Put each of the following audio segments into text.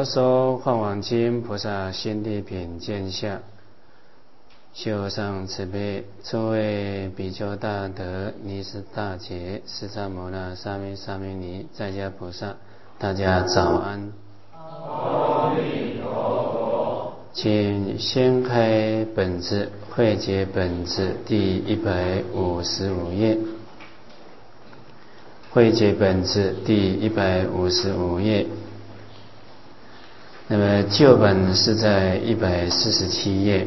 佛说《梵网经》菩萨心地品鉴下，修上慈悲，诸位比丘大德、尼师大姐、释迦牟那、沙弥、沙弥尼、在家菩萨，大家早安。 阿弥陀佛。 请掀开本子，慧解本子第155页。慧解本子第155页。那么旧本是在147页。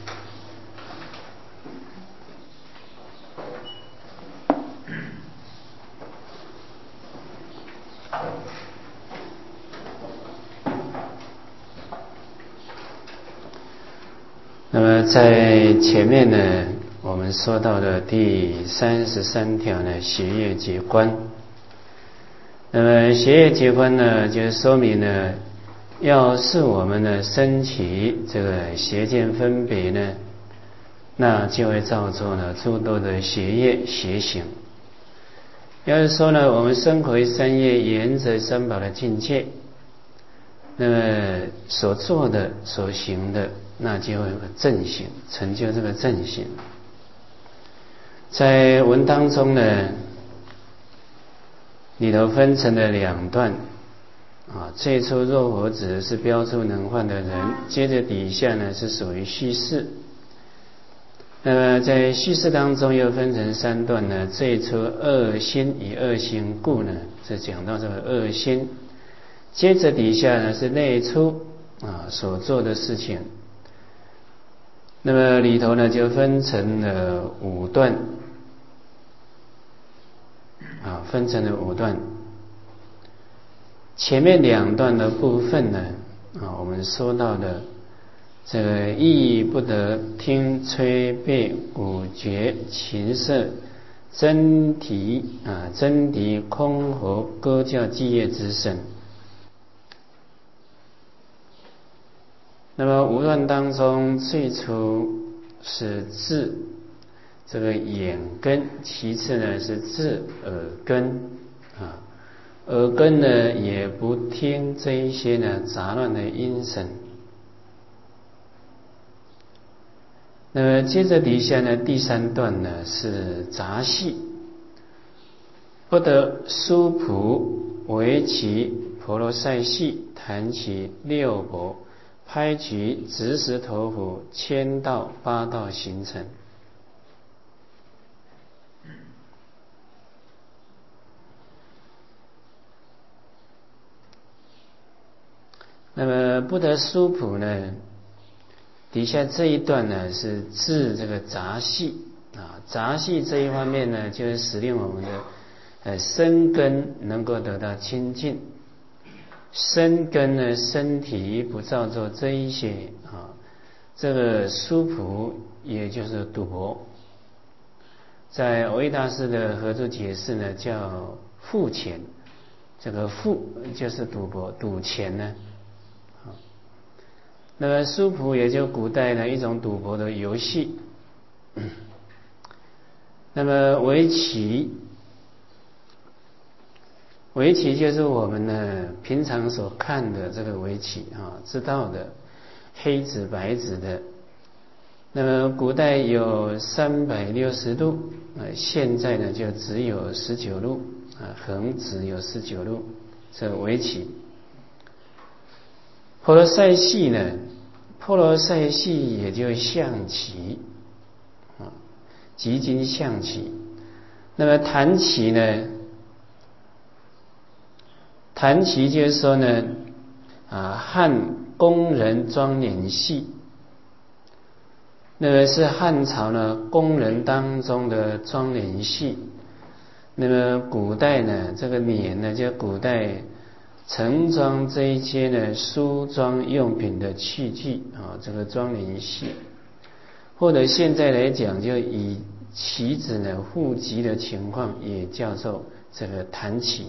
那么在前面呢，我们说到的第33条呢，邪业结观。那么邪业结观呢，就是说明呢，要是我们呢升起这个邪见分别呢，那就会造作呢诸多的邪业邪行。要是说呢，我们生活于三业，沿着三宝的境界，那么所做的所行的，那就会有个正行，成就这个正行。在文当中呢，里头分成了两段啊，最初若佛子是标出能患的人，接着底下呢是属于叙事。那么在叙事当中又分成三段呢，最初恶心以恶行故呢，是讲到这个恶心。接着底下呢是内出啊所做的事情。那么里头呢就分成了5段啊，分成了5段。前面2段的部分呢啊，我们说到的这个意不得听吹背鼓觉琴瑟真谛真谛空喉歌教伎乐之声。那么5段当中，最初是治这个眼根，其次呢是治耳根啊，耳根呢也不听这一些呢杂乱的音声。那么接着底下呢，第3段呢是杂戏，不得书谱围棋婆罗赛戏弹棋六博拍局直石头斧千道八道形成。那么不得书谱呢，底下这一段呢是治这个杂戏啊，杂戏这一方面呢，就是使令我们的身根能够得到清净。身根呢，身体不造作这一些啊，这个书谱也就是赌博，在藕益大师的合著解释呢叫复钱，这个复就是赌博赌钱呢。那么书谱也就古代的一种赌博的游戏。那么围棋，围棋就是我们呢平常所看的这个围棋啊，知道的黑子白子的。那么古代有360路，现在呢就只有19路啊，横直有19路，这围棋。婆罗赛戏呢，婆罗赛戏也就象棋啊，即今象棋。那么弹棋呢，弹棋就是说呢汉宫人庄脸戏，那么是汉朝呢宫人当中的庄脸戏。那么古代呢，这个脸呢，就古代盛装这一些呢梳妆用品的器具啊，这个庄脸戏，或者现在来讲，就以棋子呢互击的情况，也叫做这个弹棋。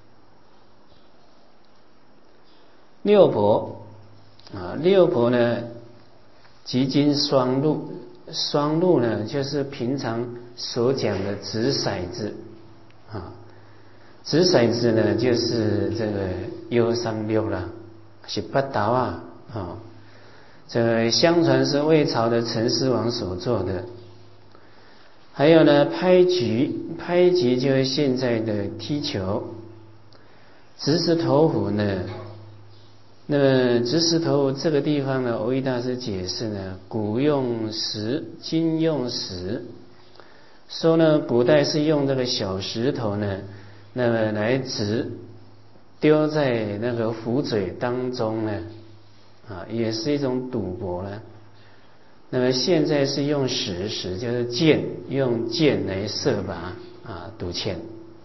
六博啊，六博呢即今双路，双路呢就是平常所讲的掷骰子啊，掷骰子呢就是这个1、2、3、6啦， 是八达啊，这个相传是魏朝的陈思王所做的。还有呢，拍局就是现在的踢球。执石头虎呢，那么执石头虎这个地方呢，蕅益大师解释呢，古用石，今用石，说呢，古代是用这个小石头呢，那么来丢在那个湖水当中呢，也是一种赌博了。那么现在是用石就是箭，用箭来射靶赌钱。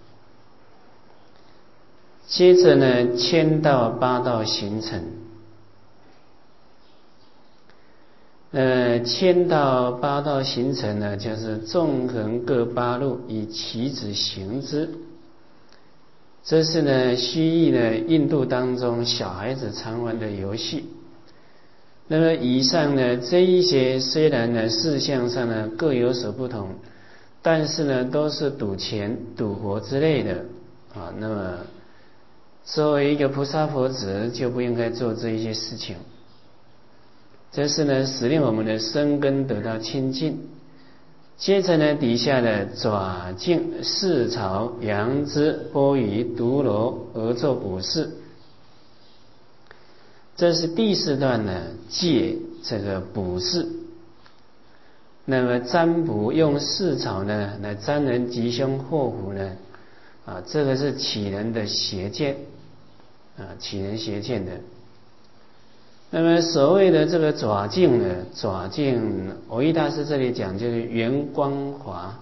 接着呢，签道八道形成。签道八道形成呢，就是纵横各八路，以棋子行之。这是呢，西域呢，印度当中小孩子常玩的游戏。那么以上呢，这一些虽然呢事项上呢各有所不同，但是呢都是赌钱、赌博之类的那么作为一个菩萨佛子，就不应该做这一些事情。这是呢使令我们的身根得到清净。接着呢，底下的爪胫、四草、阳支、波鱼、毒螺而作卜筮。这是第四段呢，借这个卜筮。那么占卜用四草呢来占人吉凶祸福呢，这个是启人的邪见，启人邪见的。那么所谓的这个爪胫呢，爪胫蕅益大师这里讲就是圆光华。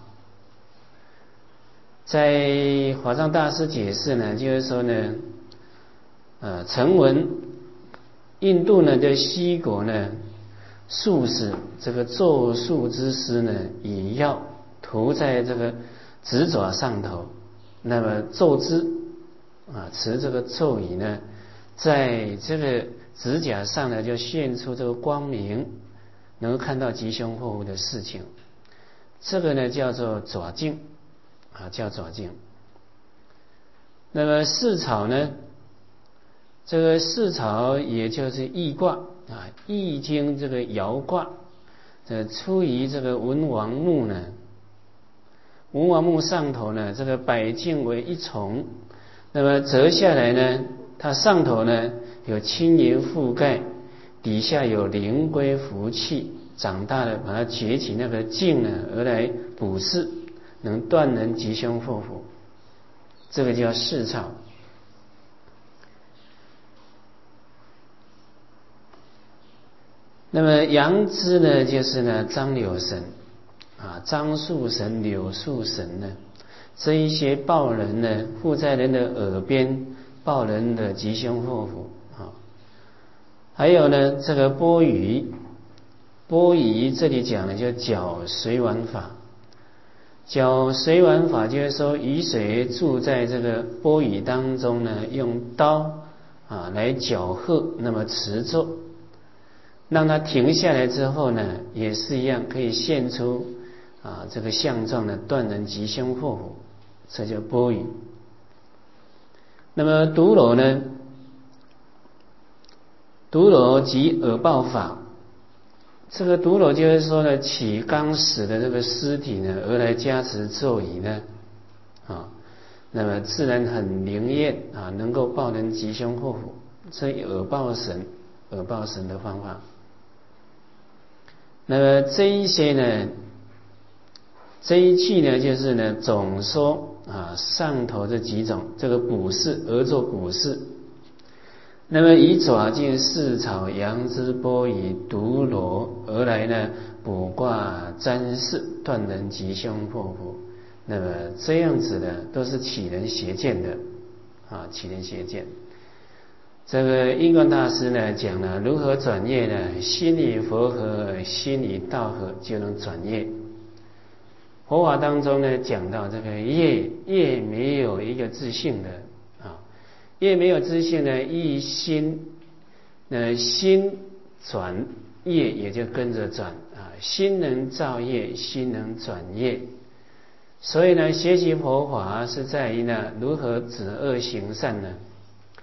在华藏大师解释呢，就是说呢，曾闻印度呢的西国呢，术士这个咒术之师呢，以药涂在这个指爪上头，那么咒之持这个咒语呢，在这个指甲上呢就现出这个光明，能够看到吉凶祸福的事情。这个呢叫做爪胫叫爪胫。那么四草呢，这个四草也就是易卦易经这个爻卦，出于这个文王木呢，文王木上头呢，这个百莖为一重，那么折下来呢，它上头呢有青云覆盖，底下有灵龟福气，长大了把它撅起那个莖呢，而来卜筮，能断人吉凶祸福，这个叫四草。那么阳支呢，就是呢张柳神樟树神、柳树神呢，这一些报人呢，附在人的耳边，报人的吉凶祸福还有呢，这个波鱼这里讲的就搅水碗法。搅水碗法就是说，雨水注在这个波鱼当中呢，用刀来搅和，那么持咒，让它停下来之后呢，也是一样可以现出这个相状的断人吉凶祸福，这叫波鱼。那么毒螺呢，毒螺即耳报法。这个毒螺就是说呢，起刚死的这个尸体呢，而来加持咒语呢，那么自然很灵验能够报人吉凶祸福，所以耳报神的方法。那么这一些呢，这一句呢，就是呢总说上头这几种这个卜筮而作卜筮。那么以爪胫、四草、阳支、波鱼、毒螺而来呢，卜卦占筮，断人吉凶祸福。那么这样子的都是启人邪见的启人邪见。这个印光大师呢讲了如何转业呢？心与佛合，心与道合，就能转业。佛法当中呢讲到这个业没有一个自性的业没有自性呢，一心心转业也就跟着转心能造业，心能转业。所以呢，学习佛法是在于呢如何止恶行善呢？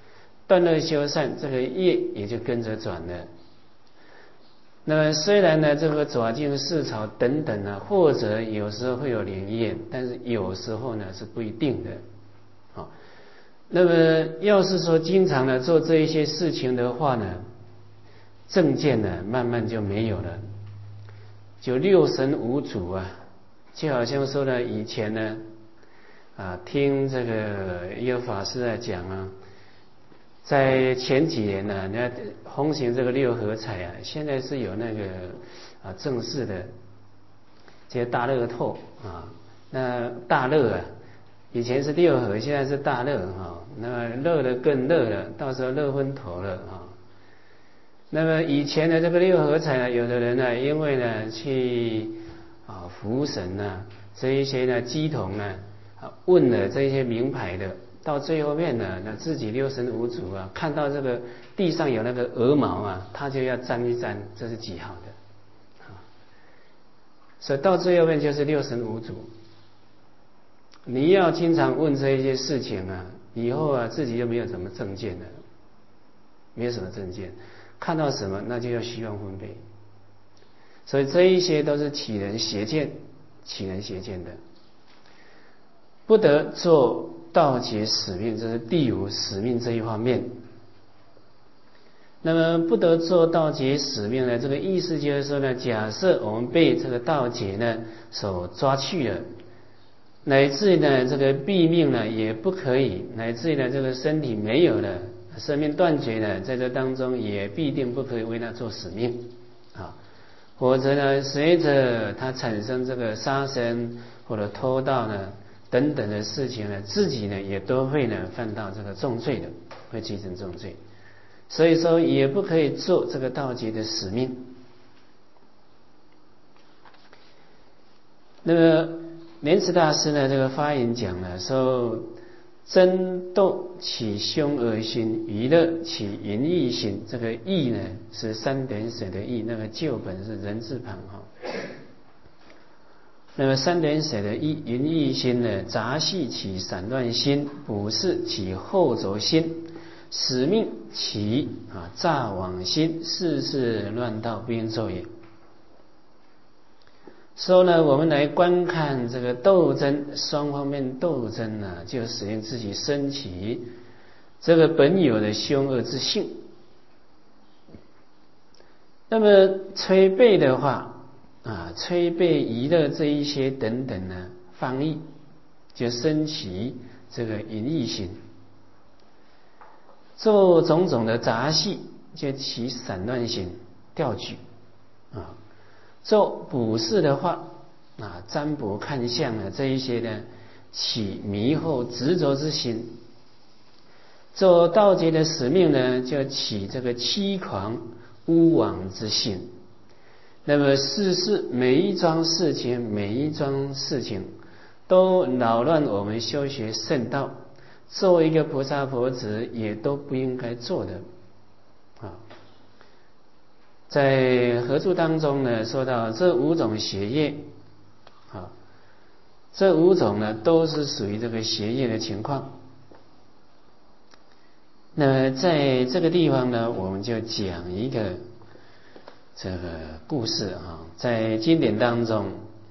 断恶修善，这个业也就跟着转了。那么虽然呢，这个爪净市草等等呢，或者有时候会有灵验，但是有时候呢是不一定的。好，那么要是说经常的做这一些事情的话呢，正见呢慢慢就没有了，就六神无主啊，就好像说呢，以前呢听这个一个法师在讲啊。在前几年呢，那风行这个六合彩啊，现在是有那个正式的这些大乐透啊，那大乐啊，以前是六合，现在是大乐哈，那么乐的更乐了，到时候乐昏头了啊。那么以前的这个六合彩呢，有的人呢，因为呢去服神呢，这一些呢乩童呢问了这些名牌的。到最后面呢，那自己六神无主啊，看到这个地上有那个鹅毛啊，他就要沾一沾，这是几号的所以到最后面就是六神无主。你要经常问这一些事情啊，以后啊自己就没有什么正见了，没有什么正见，看到什么那就要虚妄分别。所以这一些都是起人邪见，起人邪见的，不得做道劫使命，这是第五使命这一方面。那么不得做道劫使命呢，这个意思就是说呢，假设我们被这个道劫呢所抓去了，乃至呢这个毙命呢也不可以，乃至呢这个身体没有了，生命断绝呢，在这当中也必定不可以为他做使命否则呢随着他产生这个杀生或者偷盗呢等等的事情呢，自己呢也都会呢犯到这个重罪的，会继承重罪，所以说也不可以做这个道劫的使命。那么莲池大师呢这个发言讲了说，争斗起凶恶心，娱乐起淫欲心，这个欲呢是三点水的欲，那个旧本是人字旁那么三点水的淫欲心呢，杂系起散乱心，卜事起后轴心，使命起诈妄心，事事乱道，不应作也。说呢，我们来观看这个斗争，双方面斗争呢，就使用自己升起这个本有的凶恶之性。那么吹背的话吹背娱乐这一些等等呢，方意就升起这个淫欲心，做种种的杂戏就起散乱心，调举做卜事的话占卜看相这一些呢，起迷惑执着之心。做道劫的使命呢，就起这个欺狂污妄之心。那么事事每一桩事情都扰乱我们修学圣道，作为一个菩萨佛子也都不应该做的在合注当中呢，说到这五种邪业这五种呢都是属于这个邪业的情况。那么在这个地方呢，我们就讲一个这个故事在经典当中，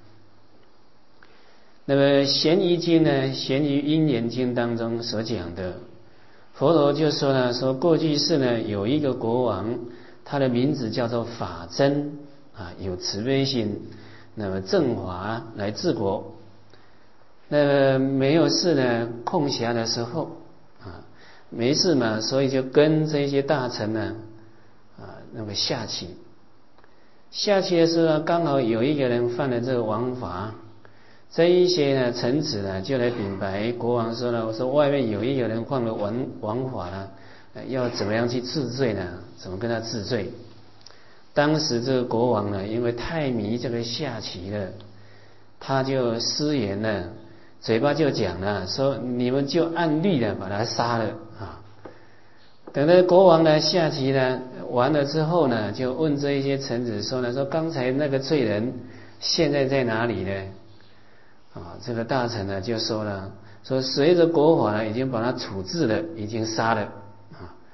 那么咸疑经呢，咸疑因缘经当中所讲的，佛陀就说呢，说过去世呢有一个国王，他的名字叫做法真有慈悲心，那么正法来治国。那么没有事呢，空暇的时候没事嘛，所以就跟这些大臣呢那么下棋的时候刚好有一个人犯了这个王法，这一些呢臣子呢就来禀白国王说呢，我说外面有一个人犯了王法了，要怎么样去治罪呢？怎么跟他治罪？当时这个国王呢，因为太迷这个下棋了，他就失言了，嘴巴就讲了，说你们就按律的把他杀了等到国王呢下棋呢完了之后呢，就问这一些臣子说呢，说刚才那个罪人现在在哪里呢？这个大臣呢就说了，说随着国法呢已经把他处置了，已经杀了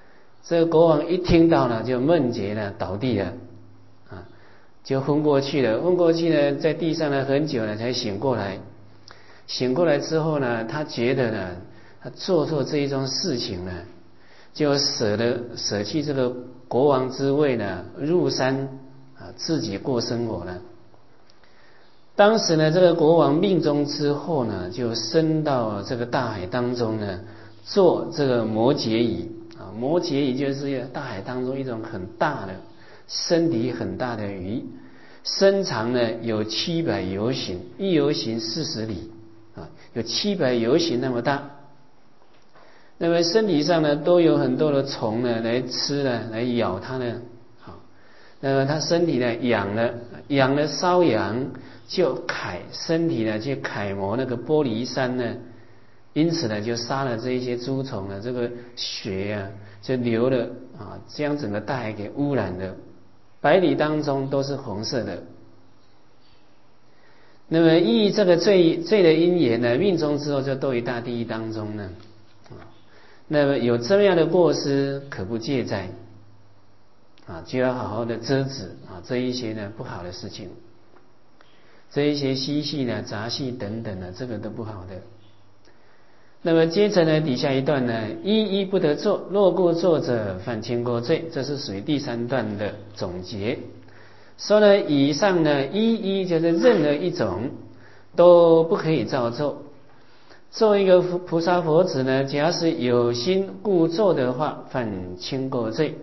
这个国王一听到呢，就梦结了，倒地了，啊，就昏过去了。昏过去呢，在地上呢很久了才醒过来。醒过来之后呢，他觉得呢，他做错这一桩事情呢，就舍弃这个国王之位呢，入山啊，自己过生活了。当时呢，这个国王命中之后呢，就升到这个大海当中呢，做这个摩羯鱼啊。摩羯鱼就是大海当中一种很大的身体很大的鱼，身长呢有700游行，一游行40里啊，有700游行那么大。那么身体上呢都有很多的虫呢来吃呢，来咬它呢。好，那么它身体呢养了瘙痒，就身体呢去楷模那个玻璃山呢，因此呢就杀了这一些蛀虫呢，这个血啊就流了啊，将整个大海给污染了，100里当中都是红色的。那么依这个罪的因缘呢，命中之后就堕于大地狱当中呢。那么有这么样的过失，可不戒哉啊，就要好好的遮止啊这一些呢不好的事情，这一些嬉戏呢、杂戏等等呢，这个都不好的。那么接着呢，底下一段呢，一不得做，若故作者犯轻过罪，这是属于第3段的总结。说呢，以上呢，一就是任何一种都不可以照做。做一个菩萨佛子呢，假使有心故做的话，犯轻过罪。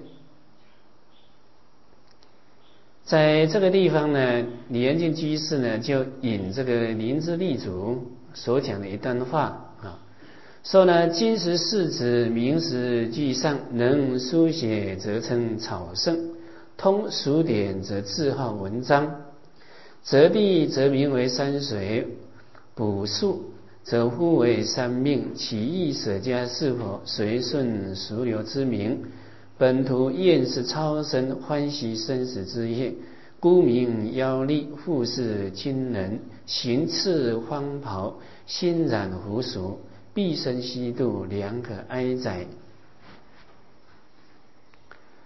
在这个地方呢，李元敬居士呢就引这个林之立祖所讲的一段话啊，说呢，今时世子名实俱上，能书写则称草圣，通俗典则字号文章，择地则名为山水，补述则呼为三命，其意舍家是否随顺俗流之名？本图厌是超生，欢喜生死之业，孤名妖力，复是亲人，行刺荒袍，心染胡俗，毕生西度，良可哀哉。